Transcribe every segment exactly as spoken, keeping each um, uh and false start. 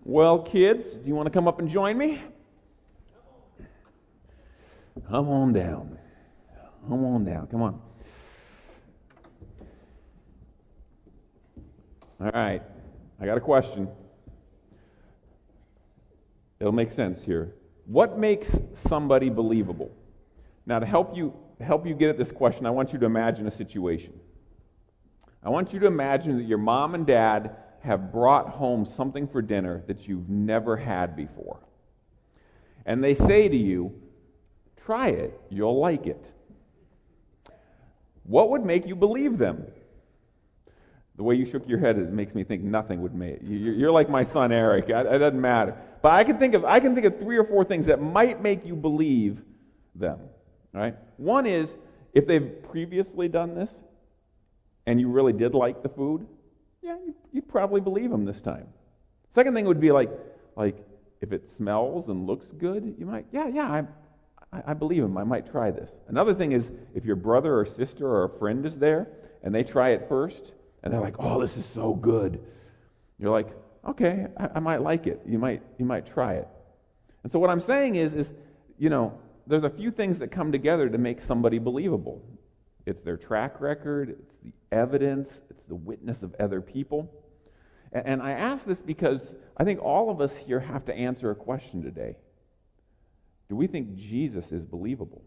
Well, kids, do you want to come up and join me? Come on down. Come on down. Come on. All right. I got a question. It'll make sense here. What makes somebody believable? Now, to help you help you get at this question, I want you to imagine a situation. I want you to imagine that your mom and dad have brought home something for dinner that you've never had before. And they say to you, try it, you'll like it. What would make you believe them? The way you shook your head, it makes me think nothing would make it. You're like my son Eric. It doesn't matter. But I can think of I can think of three or four things that might make you believe them. Right? One is if they've previously done this, and you really did like the food, yeah, you'd probably believe them this time. Second thing would be like, like if it smells and looks good, you might, yeah, yeah, I, I believe them. I might try this. Another thing is if your brother or sister or a friend is there and they try it first, and they're like, oh, this is so good. You're like, okay, I, I might like it. You might, you might try it. And so what I'm saying is, is, you know, there's a few things that come together to make somebody believable. It's their track record, it's the evidence, it's the witness of other people. And, and I ask this because I think all of us here have to answer a question today. Do we think Jesus is believable?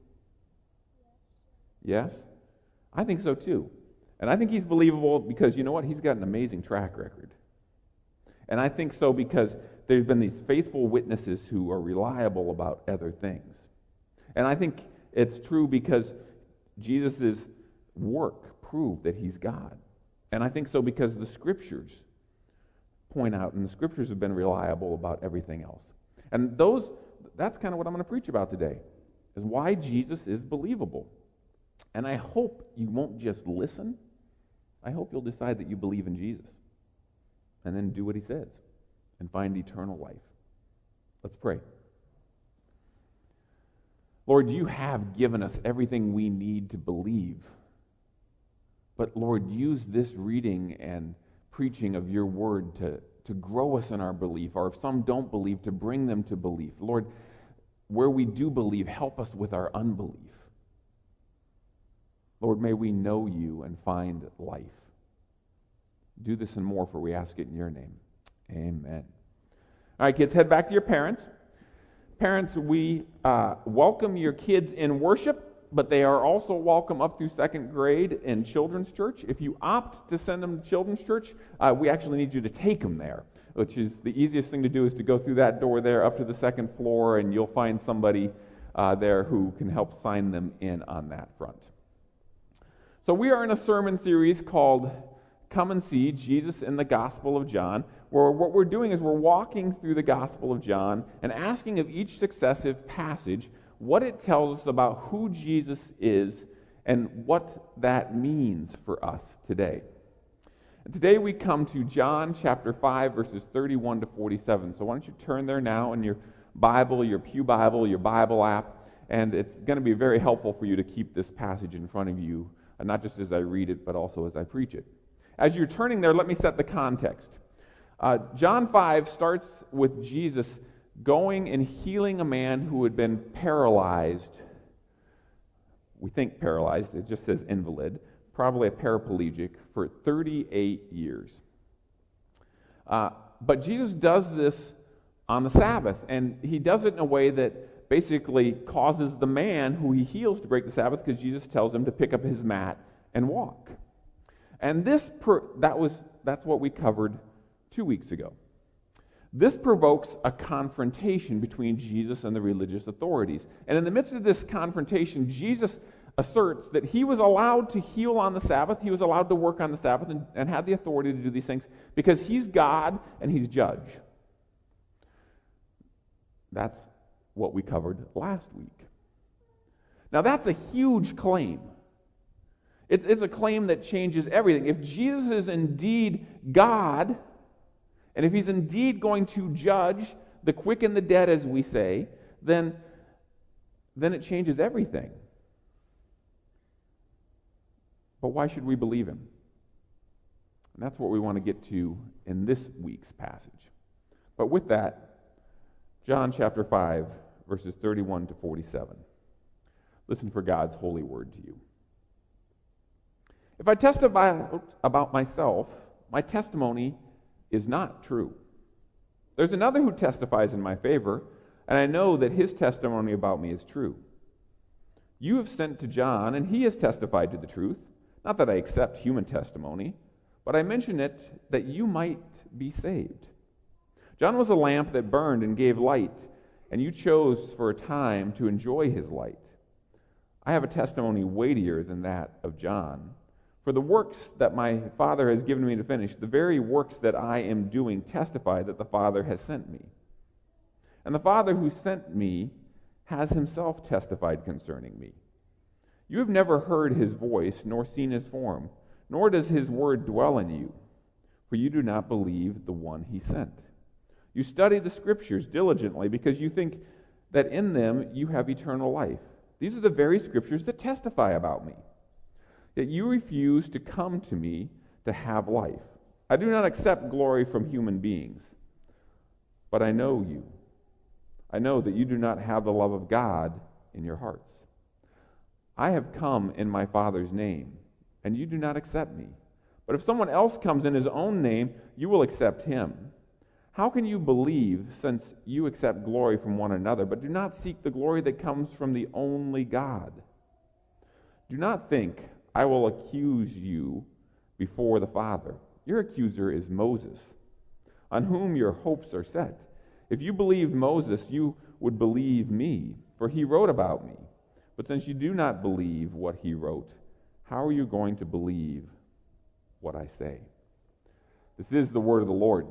Yes? I think so too. And I think he's believable because, you know what, he's got an amazing track record. And I think so because there's been these faithful witnesses who are reliable about other things. And I think it's true because Jesus' work proved that he's God. And I think so because the Scriptures point out, and the Scriptures have been reliable about everything else. And those, that's kind of what I'm going to preach about today, is why Jesus is believable. And I hope you won't just listen. I hope you'll decide that you believe in Jesus. And then do what he says and find eternal life. Let's pray. Lord, you have given us everything we need to believe. But Lord, use this reading and preaching of your word to, to grow us in our belief, or if some don't believe, to bring them to belief. Lord, where we do believe, help us with our unbelief. Lord, may we know you and find life. Do this and more, for we ask it in your name. Amen. All right, kids, head back to your parents. Parents, we uh, welcome your kids in worship, but they are also welcome up through second grade in children's church. If you opt to send them to children's church, uh, we actually need you to take them there, which is the easiest thing to do is to go through that door there up to the second floor, and you'll find somebody uh, there who can help sign them in on that front. So we are in a sermon series called Come and See Jesus in the Gospel of John, where what we're doing is we're walking through the Gospel of John and asking of each successive passage what it tells us about who Jesus is and what that means for us today. And today we come to John chapter five, verses thirty-one to forty-seven. So why don't you turn there now in your Bible, your Pew Bible, your Bible app, and it's going to be very helpful for you to keep this passage in front of you, not just as I read it, but also as I preach it. As you're turning there, let me set the context. Uh, John five starts with Jesus going and healing a man who had been paralyzed. We think paralyzed, it just says invalid, probably a paraplegic, for thirty-eight years. Uh, but Jesus does this on the Sabbath, and he does it in a way that basically causes the man who he heals to break the Sabbath, because Jesus tells him to pick up his mat and walk. And this per, that was that's what we covered two weeks ago. This provokes a confrontation between Jesus and the religious authorities. And in the midst of this confrontation, Jesus asserts that he was allowed to heal on the Sabbath, he was allowed to work on the Sabbath, and, and had the authority to do these things because he's God and he's judge. That's what we covered last week. Now that's a huge claim. It's, it's a claim that changes everything. If Jesus is indeed God, and if he's indeed going to judge the quick and the dead, as we say, then, then it changes everything. But why should we believe him? And that's what we want to get to in this week's passage. But with that, John chapter five, verses thirty-one to forty-seven. Listen for God's holy word to you. If I testify about myself, my testimony is not true. There's another who testifies in my favor, and I know that his testimony about me is true. You have sent to John, and he has testified to the truth. Not that I accept human testimony, but I mention it that you might be saved. John was a lamp that burned and gave light, and you chose for a time to enjoy his light. I have a testimony weightier than that of John. For the works that my Father has given me to finish, the very works that I am doing testify that the Father has sent me. And the Father who sent me has himself testified concerning me. You have never heard his voice, nor seen his form, nor does his word dwell in you, for you do not believe the one he sent. You study the Scriptures diligently because you think that in them you have eternal life. These are the very Scriptures that testify about me. Yet you refuse to come to me to have life. I do not accept glory from human beings, but I know you. I know that you do not have the love of God in your hearts. I have come in my Father's name, and you do not accept me. But if someone else comes in his own name, you will accept him. How can you believe, since you accept glory from one another, but do not seek the glory that comes from the only God? Do not think I will accuse you before the Father. Your accuser is Moses, on whom your hopes are set. If you believed Moses, you would believe me, for he wrote about me. But since you do not believe what he wrote, how are you going to believe what I say? This is the word of the Lord.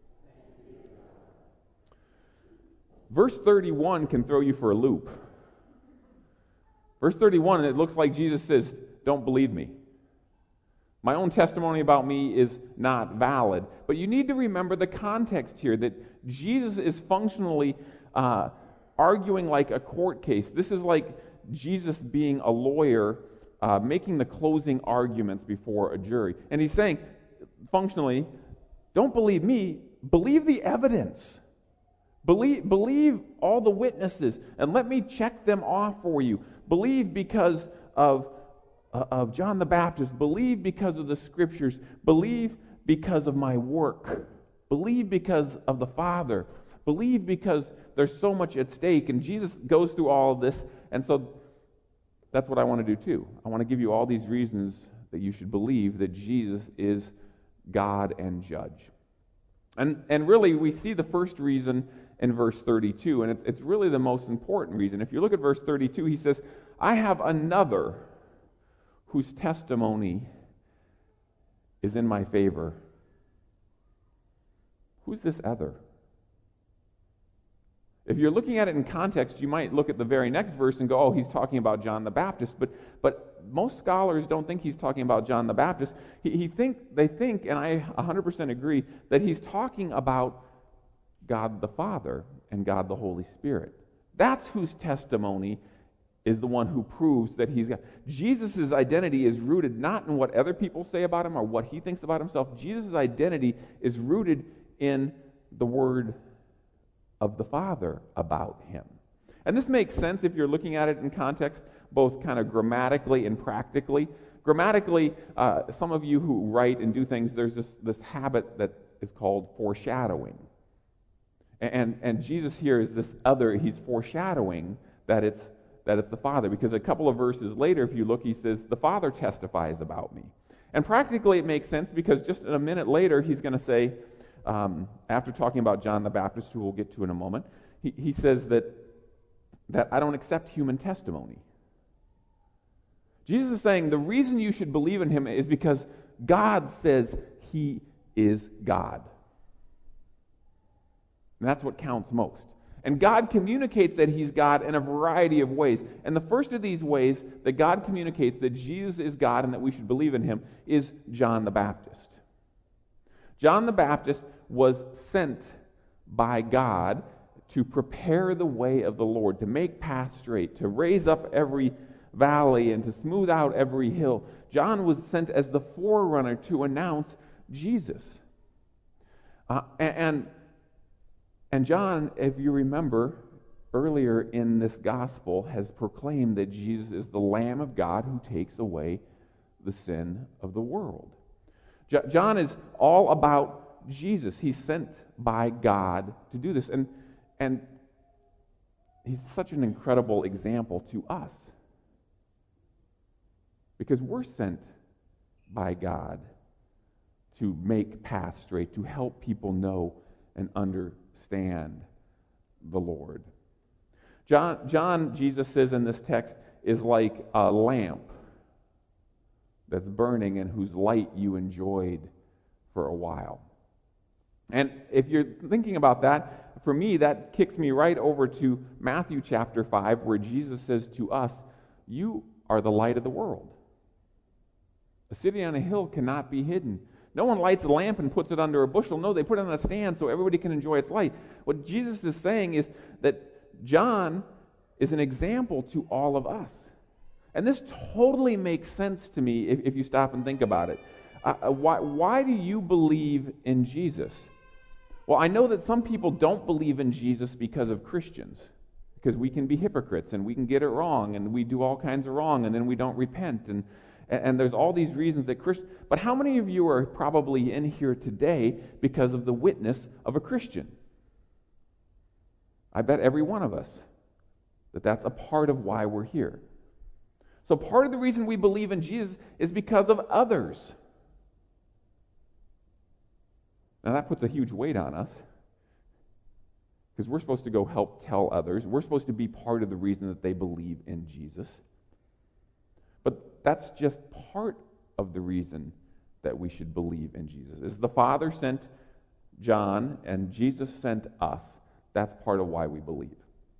Verse thirty-one can throw you for a loop. Verse thirty-one, it looks like Jesus says, don't believe me. My own testimony about me is not valid. But you need to remember the context here, that Jesus is functionally uh, arguing like a court case. This is like Jesus being a lawyer, uh, making the closing arguments before a jury. And he's saying, functionally, don't believe me, believe the evidence. Believe, believe all the witnesses, and let me check them off for you. Believe because of Uh, of John the Baptist. Believe because of the Scriptures. Believe because of my work. Believe because of the Father. Believe because there's so much at stake. And Jesus goes through all of this, and so that's what I want to do too. I want to give you all these reasons that you should believe that Jesus is God and judge. And and really, we see the first reason in verse thirty-two, and it's, it's really the most important reason. If you look at verse thirty-two, he says, I have another whose testimony is in my favor. Who's this other? If you're looking at it in context, you might look at the very next verse and go, oh, he's talking about John the Baptist. But but most scholars don't think he's talking about John the Baptist. He, he think They think, and I one hundred percent agree, that he's talking about God the Father and God the Holy Spirit. That's whose testimony is the one who proves that he's God. Jesus' identity is rooted not in what other people say about him or what he thinks about himself. Jesus' identity is rooted in the word of the Father about him. And this makes sense if you're looking at it in context, both kind of grammatically and practically. Grammatically, uh, some of you who write and do things, there's this, this habit that is called foreshadowing. And, and Jesus here is this other, he's foreshadowing that it's that it's the Father, because a couple of verses later, if you look, he says, the Father testifies about me. And practically it makes sense, because just a minute later, he's going to say, um, after talking about John the Baptist, who we'll get to in a moment, he, he says that, that I don't accept human testimony. Jesus is saying the reason you should believe in him is because God says he is God. And that's what counts most. And God communicates that he's God in a variety of ways. And the first of these ways that God communicates that Jesus is God and that we should believe in him is John the Baptist. John the Baptist was sent by God to prepare the way of the Lord, to make paths straight, to raise up every valley and to smooth out every hill. John was sent as the forerunner to announce Jesus. Uh, and, and And John, if you remember, earlier in this gospel has proclaimed that Jesus is the Lamb of God who takes away the sin of the world. Jo- John is all about Jesus. He's sent by God to do this. And, and he's such an incredible example to us, because we're sent by God to make paths straight, to help people know and understand the Lord. John, John, Jesus says in this text, is like a lamp that's burning and whose light you enjoyed for a while. And if you're thinking about that, for me, that kicks me right over to Matthew chapter five, where Jesus says to us, you are the light of the world. A city on a hill cannot be hidden. No one lights a lamp and puts it under a bushel. No, they put it on a stand so everybody can enjoy its light. What Jesus is saying is that John is an example to all of us. And this totally makes sense to me if, if you stop and think about it. Uh, why, why do you believe in Jesus? Well, I know that some people don't believe in Jesus because of Christians, because we can be hypocrites and we can get it wrong and we do all kinds of wrong and then we don't repent, and and there's all these reasons that Christians... But how many of you are probably in here today because of the witness of a Christian? I bet every one of us that that's a part of why we're here. So part of the reason we believe in Jesus is because of others. Now that puts a huge weight on us, because we're supposed to go help tell others. We're supposed to be part of the reason that they believe in Jesus. But that's just part of the reason that we should believe in Jesus. Is the Father sent John and Jesus sent us. That's part of why we believe.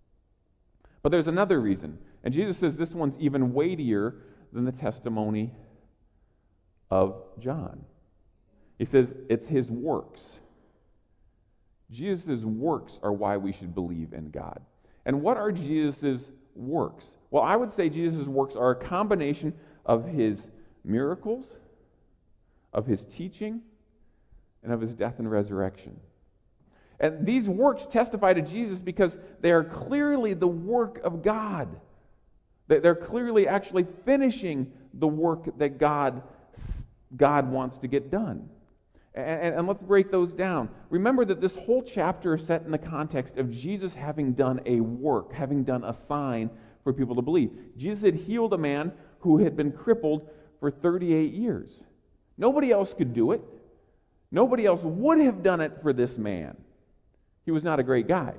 But there's another reason. And Jesus says this one's even weightier than the testimony of John. He says it's his works. Jesus' works are why we should believe in God. And what are Jesus' works? Well, I would say Jesus' works are a combination of his miracles, of his teaching, and of his death and resurrection. And these works testify to Jesus because they are clearly the work of God. They're clearly actually finishing the work that God, God wants to get done. And, and let's break those down. Remember that this whole chapter is set in the context of Jesus having done a work, having done a sign for people to believe. Jesus had healed a man who had been crippled for thirty-eight years. Nobody else could do it. Nobody else would have done it for this man. He was not a great guy.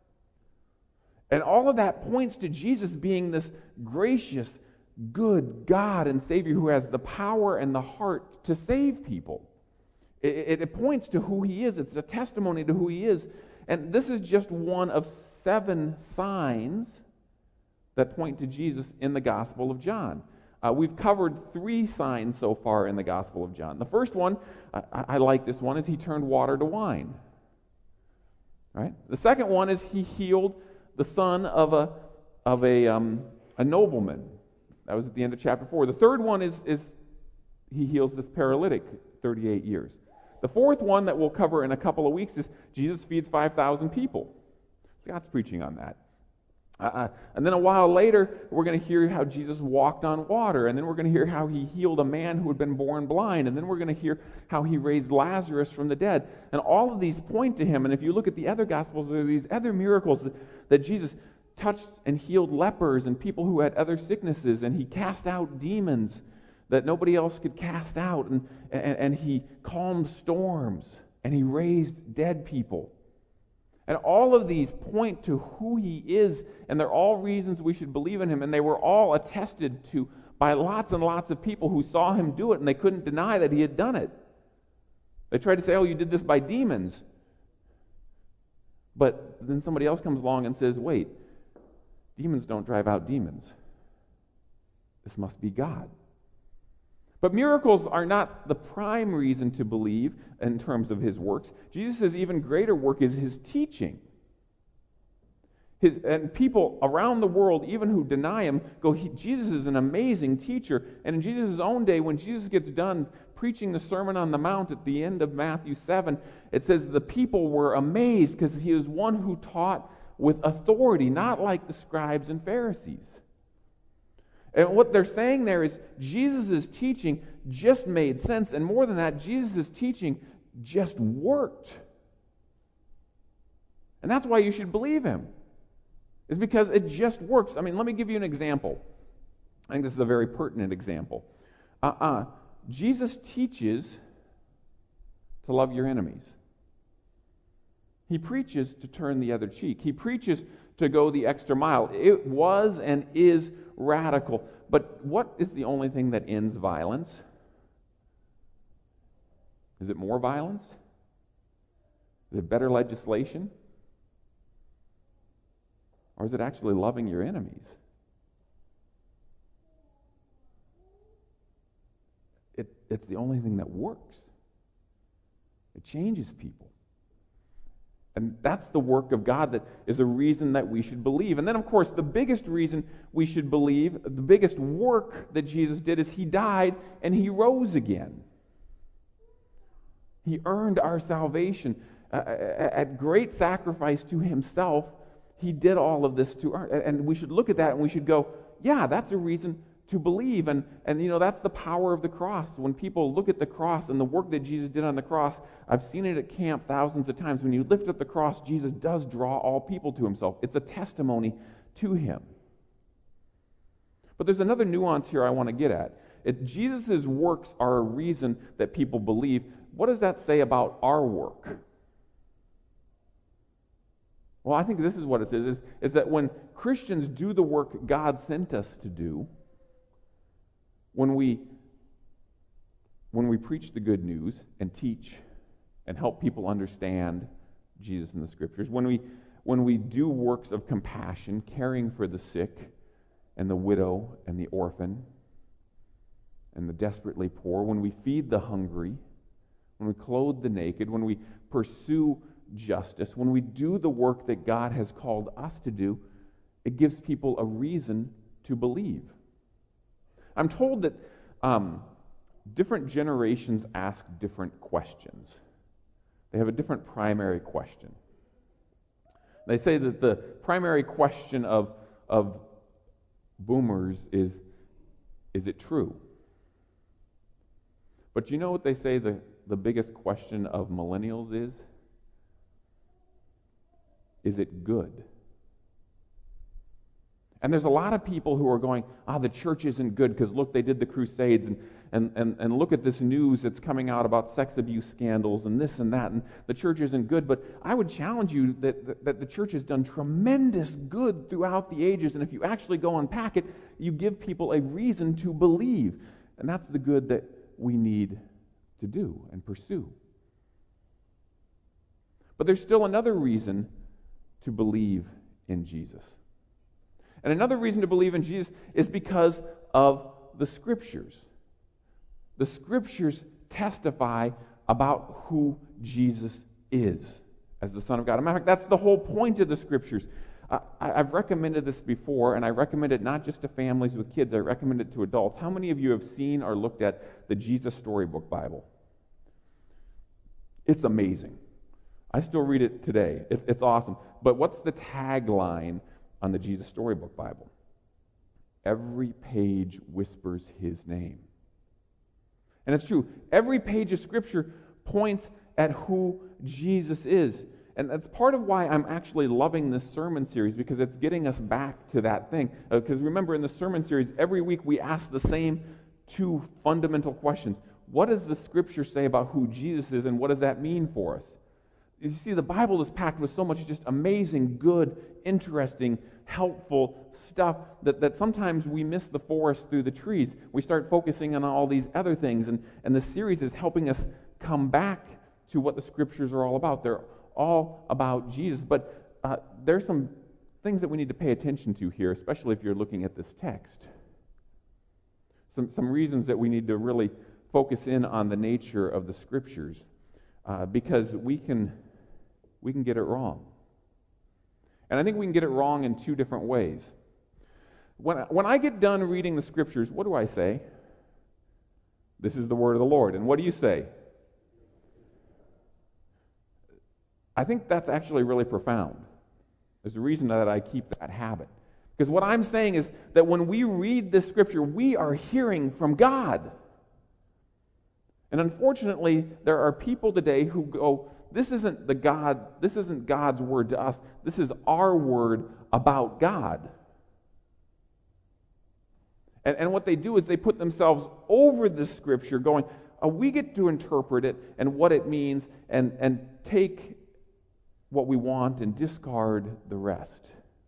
And all of that points to Jesus being this gracious, good God and Savior who has the power and the heart to save people. It, it, it points to who he is. It's a testimony to who he is. And this is just one of seven signs that point to Jesus in the Gospel of John. Uh, we've covered three signs so far in the Gospel of John. The first one, I, I like this one, is he turned water to wine. Right? The second one is he healed the son of a of a um, a nobleman. That was at the end of chapter four. The third one is is he heals this paralytic thirty-eight years. The fourth one that we'll cover in a couple of weeks is Jesus feeds five thousand people. Scott's preaching on that. Uh, and then a while later, we're going to hear how Jesus walked on water, and then we're going to hear how he healed a man who had been born blind, and then we're going to hear how he raised Lazarus from the dead. And all of these point to him, and if you look at the other Gospels, there are these other miracles that, that Jesus touched and healed lepers and people who had other sicknesses, and he cast out demons that nobody else could cast out, and, and, and he calmed storms, and he raised dead people. And all of these point to who he is, and they're all reasons we should believe in him, and they were all attested to by lots and lots of people who saw him do it, and they couldn't deny that he had done it. They tried to say, oh, you did this by demons. But then somebody else comes along and says, wait, demons don't drive out demons. This must be God. But miracles are not the prime reason to believe in terms of his works. Jesus' even greater work is his teaching. His, and people around the world, even who deny him, go, he, Jesus is an amazing teacher. And in Jesus' own day, when Jesus gets done preaching the Sermon on the Mount at the end of Matthew seven, it says the people were amazed because he was one who taught with authority, not like the scribes and Pharisees. And what they're saying there is Jesus' teaching just made sense, and more than that, Jesus' teaching just worked. And that's why you should believe him. It's because it just works. I mean, let me give you an example. I think this is a very pertinent example. Uh-uh. Jesus teaches to love your enemies. He preaches to turn the other cheek. He preaches to go the extra mile. It was and is radical. But what is the only thing that ends violence? Is it more violence? Is it better legislation? Or is it actually loving your enemies? It, it's the only thing that works. It changes people. And that's the work of God that is a reason that we should believe. And then, of course, the biggest reason we should believe, the biggest work that Jesus did is he died and he rose again. He earned our salvation. Uh, at great sacrifice to himself, he did all of this to earn. And we should look at that and we should go, yeah, that's a reason to believe. And, and you know, that's the power of the cross. When people look at the cross and the work that Jesus did on the cross, I've seen it at camp thousands of times. When you lift up the cross, Jesus does draw all people to himself. It's a testimony to him. But there's another nuance here I want to get at. If Jesus' works are a reason that people believe, what does that say about our work? Well, I think this is what it says, is, is that when Christians do the work God sent us to do, when we, when we preach the good news and teach and help people understand Jesus in the Scriptures, when we, when we do works of compassion, caring for the sick and the widow and the orphan and the desperately poor, when we feed the hungry, when we clothe the naked, when we pursue justice, when we do the work that God has called us to do, it gives people a reason to believe. I'm told that um, different generations ask different questions. They have a different primary question. They say that the primary question of, of boomers is, is it true? But you know what they say the, the biggest question of millennials is? Is it good? And there's a lot of people who are going, ah, the church isn't good because look, they did the Crusades, and, and, and, and look at this news that's coming out about sex abuse scandals and this and that, and the church isn't good. But I would challenge you that, that, that the church has done tremendous good throughout the ages, and if you actually go unpack it, you give people a reason to believe. And that's the good that we need to do and pursue. But there's still another reason to believe in Jesus. And another reason to believe in Jesus is because of the Scriptures. The Scriptures testify about who Jesus is as the Son of God. As a matter of fact, that's the whole point of the Scriptures. I, I've recommended this before, and I recommend it not just to families with kids, I recommend it to adults. How many of you have seen or looked at the Jesus Storybook Bible? It's amazing. I still read it today. It, it's awesome. But what's the tagline on the Jesus Storybook Bible? Every page whispers his name. And it's true. Every page of Scripture points at who Jesus is. And that's part of why I'm actually loving this sermon series, because it's getting us back to that thing. Because uh, remember, in the sermon series, every week we ask the same two fundamental questions. What does the Scripture say about who Jesus is, and what does that mean for us? You see, the Bible is packed with so much just amazing, good, interesting, helpful stuff that, that sometimes we miss the forest through the trees. We start focusing on all these other things, and, and the series is helping us come back to what the Scriptures are all about. They're all about Jesus. But uh, there's some things that we need to pay attention to here, especially if you're looking at this text. Some, some reasons that we need to really focus in on the nature of the Scriptures, uh, because we can... we can get it wrong. And I think we can get it wrong in two different ways. When, when I get done reading the Scriptures, what do I say? This is the word of the Lord. And what do you say? I think that's actually really profound. There's a reason that I keep that habit. Because what I'm saying is that when we read this scripture, we are hearing from God. And unfortunately, there are people today who go, this isn't the God, this isn't God's word to us. This is our word about God. And, and what they do is they put themselves over the scripture going, oh, we get to interpret it and what it means and, and take what we want and discard the rest.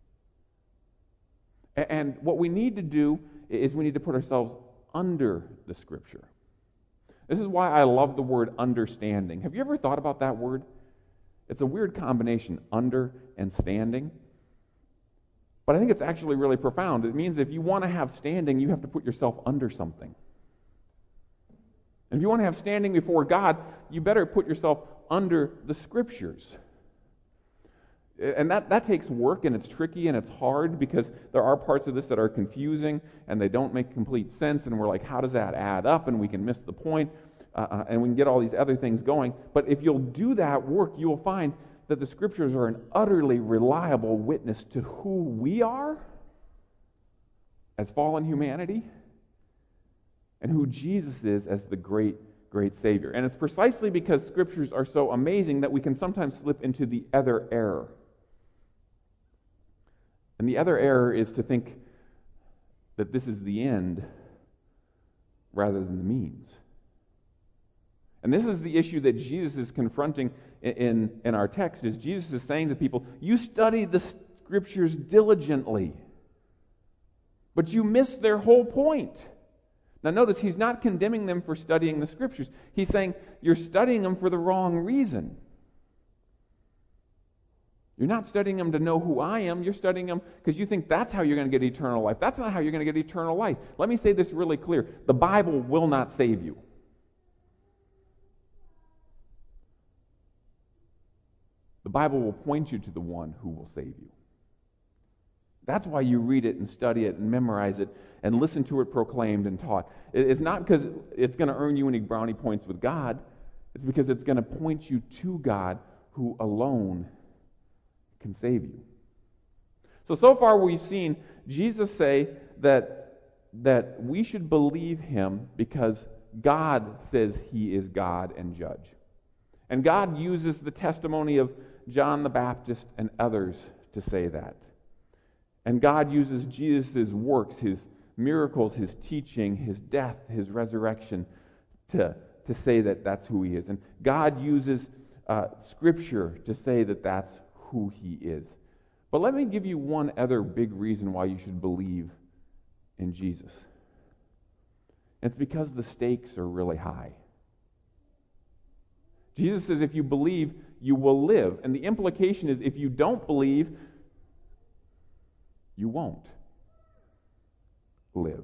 And, and what we need to do is we need to put ourselves under the scripture. This is why I love the word understanding. Have you ever thought about that word? It's a weird combination, under and standing. But I think it's actually really profound. It means if you want to have standing, you have to put yourself under something. And if you want to have standing before God, you better put yourself under the scriptures. And that, that takes work, and it's tricky, and it's hard, because there are parts of this that are confusing, and they don't make complete sense, and we're like, how does that add up? And we can miss the point, uh, and we can get all these other things going. But if you'll do that work, you will find that the scriptures are an utterly reliable witness to who we are as fallen humanity, and who Jesus is as the great, great Savior. And it's precisely because scriptures are so amazing that we can sometimes slip into the other error. And the other error is to think that this is the end rather than the means. And this is the issue that Jesus is confronting in, in, in our text, is Jesus is saying to people, you study the scriptures diligently, but you miss their whole point. Now notice, he's not condemning them for studying the scriptures. He's saying, you're studying them for the wrong reason. You're not studying them to know who I am. You're studying them because you think that's how you're going to get eternal life. That's not how you're going to get eternal life. Let me say this really clear. The Bible will not save you. The Bible will point you to the one who will save you. That's why you read it and study it and memorize it and listen to it proclaimed and taught. It's not because it's going to earn you any brownie points with God. It's because it's going to point you to God, who alone can save you. So, so far we've seen Jesus say that, that we should believe him because God says he is God and judge. And God uses the testimony of John the Baptist and others to say that. And God uses Jesus' works, his miracles, his teaching, his death, his resurrection to, to say that that's who he is. And God uses uh, Scripture to say that that's who he is. But let me give you one other big reason why you should believe in Jesus. It's because the stakes are really high. Jesus says if you believe, you will live. And the implication is if you don't believe, you won't live.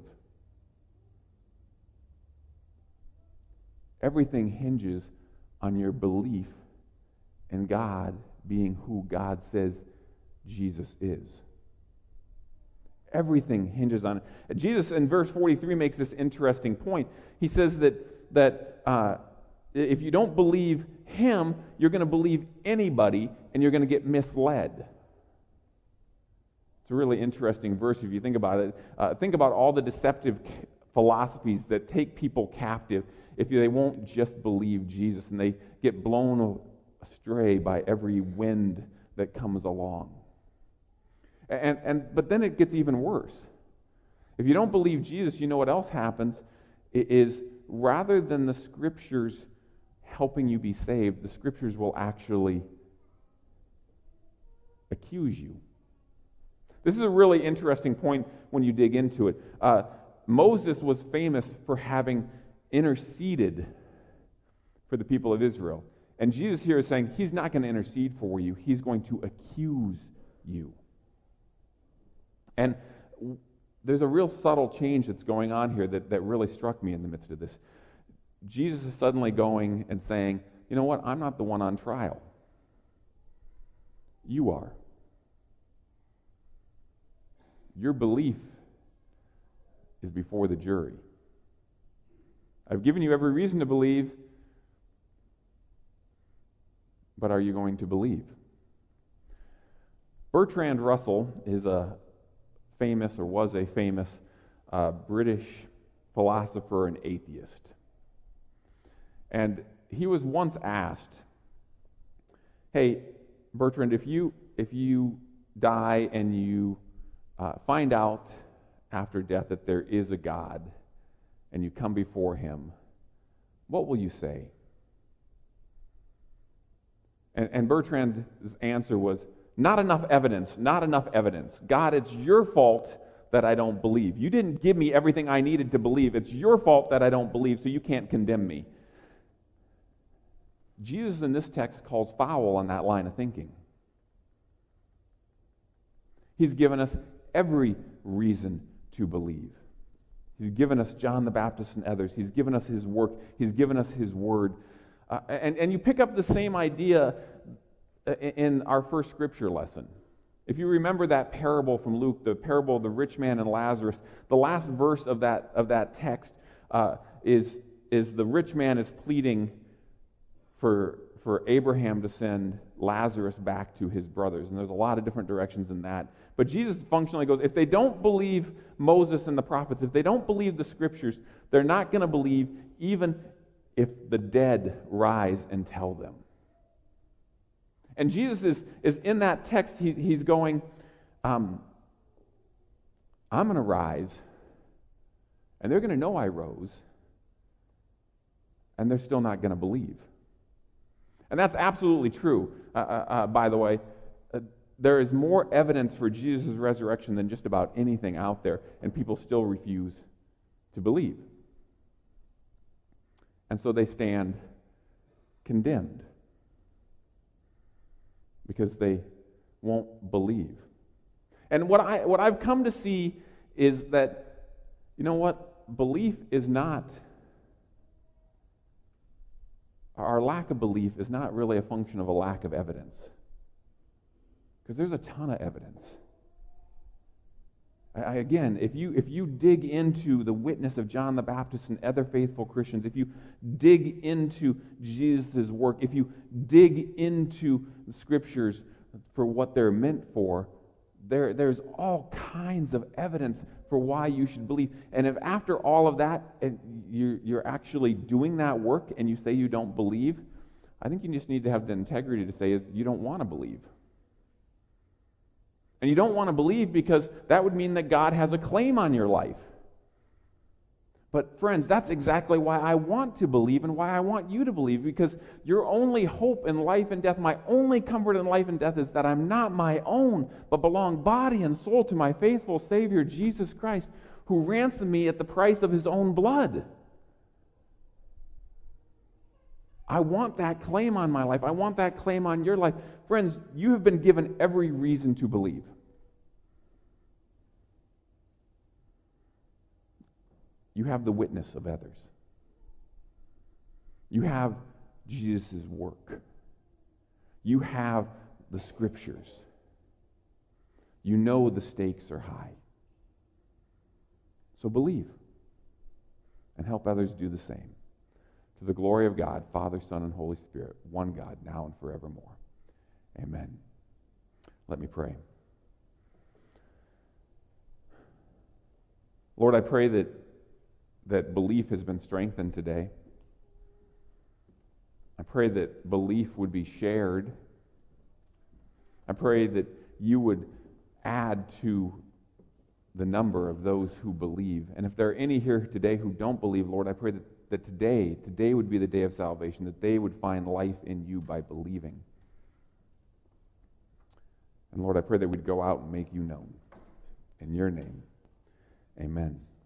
Everything hinges on your belief in God being who God says Jesus is. Everything hinges on it. Jesus in verse forty-three makes this interesting point. He says that, that uh, if you don't believe him, you're going to believe anybody and you're going to get misled. It's a really interesting verse if you think about it. Uh, think about all the deceptive philosophies that take people captive if they won't just believe Jesus and they get blown astray by every wind that comes along. And, and but then it gets even worse. If you don't believe Jesus, you know what else happens? It is rather than the Scriptures helping you be saved, the Scriptures will actually accuse you. This is a really interesting point when you dig into it. Uh, Moses was famous for having interceded for the people of Israel. And Jesus here is saying he's not going to intercede for you. He's going to accuse you. And there's a real subtle change that's going on here that, that really struck me in the midst of this. Jesus is suddenly going and saying, you know what, I'm not the one on trial. You are. Your belief is before the jury. I've given you every reason to believe, but are you going to believe? Bertrand Russell is a famous, or was a famous, uh, British philosopher and atheist. And he was once asked, hey, Bertrand, if you if you die and you uh, find out after death that there is a God and you come before him, what will you say? And, and Bertrand's answer was, not enough evidence, not enough evidence. God, it's your fault that I don't believe. You didn't give me everything I needed to believe. It's your fault that I don't believe, so you can't condemn me. Jesus in this text calls foul on that line of thinking. He's given us every reason to believe. He's given us John the Baptist and others. He's given us his work. He's given us his word. Uh, and, and you pick up the same idea in our first scripture lesson. If you remember that parable from Luke, the parable of the rich man and Lazarus, the last verse of that of that text uh, is, is the rich man is pleading for, for Abraham to send Lazarus back to his brothers. And there's a lot of different directions in that. But Jesus functionally goes, if they don't believe Moses and the prophets, if they don't believe the scriptures, they're not going to believe even if the dead rise and tell them. And Jesus is, is in that text, he, he's going, um, I'm going to rise, and they're going to know I rose, and they're still not going to believe. And that's absolutely true. Uh, uh, uh, by the way, uh, there is more evidence for Jesus' resurrection than just about anything out there, and people still refuse to believe. And so they stand condemned because they won't believe. And what I what I've come to see is that, you know what, belief is not, our lack of belief is not really a function of a lack of evidence. Because there's a ton of evidence. I, again, if you if you dig into the witness of John the Baptist and other faithful Christians, if you dig into Jesus' work, if you dig into the scriptures for what they're meant for, there there's all kinds of evidence for why you should believe. And if after all of that you're, you're actually doing that work and you say you don't believe, I think you just need to have the integrity to say is you don't want to believe. And you don't want to believe because that would mean that God has a claim on your life. But friends, that's exactly why I want to believe and why I want you to believe, because your only hope in life and death, my only comfort in life and death is that I'm not my own, but belong body and soul to my faithful Savior, Jesus Christ, who ransomed me at the price of his own blood. I want that claim on my life. I want that claim on your life. Friends, you have been given every reason to believe. You have the witness of others. You have Jesus' work. You have the scriptures. You know the stakes are high. So believe and help others do the same. To the glory of God, Father, Son, and Holy Spirit, one God, now and forevermore. Amen. Let me pray. Lord, I pray that, that belief has been strengthened today. I pray that belief would be shared. I pray that you would add to the number of those who believe. And if there are any here today who don't believe, Lord, I pray that that today, today would be the day of salvation, that they would find life in you by believing. And Lord, I pray that we'd go out and make you known. In your name, amen.